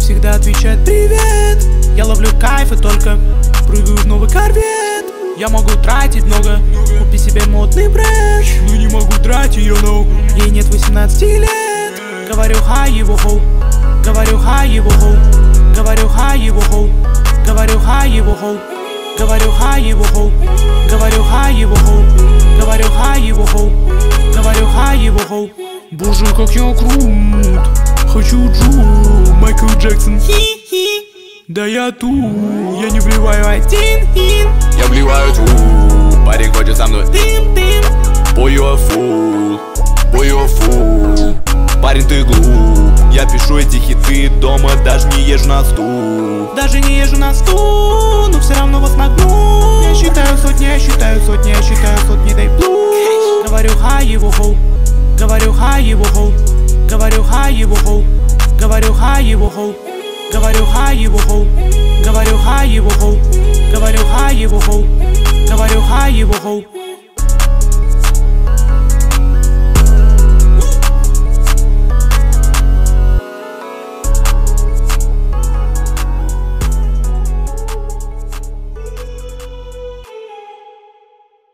всегда отвечает привет. Я ловлю кайф и только прыгаю в новый корвет. Я могу тратить много, купи себе модный бренд, но не могу тратить ее, no. Ей нет 18 лет. Говорю хай его хоу, говорю хай его хоу, говорю хай его хоу, говорю хай его хоу, говорю хай его хоу, говорю хай его хоу, говорю хай его хоу, говорю хай его хоу. Боже, как я крут, хочу Джу, Майкл Джексон, хи-хи. Да я тут, я не вливаю один ин, я вливаю тву, парень хочет со мной тим-тим. Boy, you a fool, boy, you a fool. Парень, ты глуп, я пишу эти хиты дома, даже не езжу на стул. Даже не езжу на стул, но все равно вас нагну. Я считаю сотни, я считаю сотни, я считаю сотни, дай плюс. Говорю хай его хоу, говорю хай его хоу, говорю хай его хоу, говорю хай его хоу, говорю хай его хоу, говорю хай его хоу, говорю хай его хоу, говорю хай его хоу.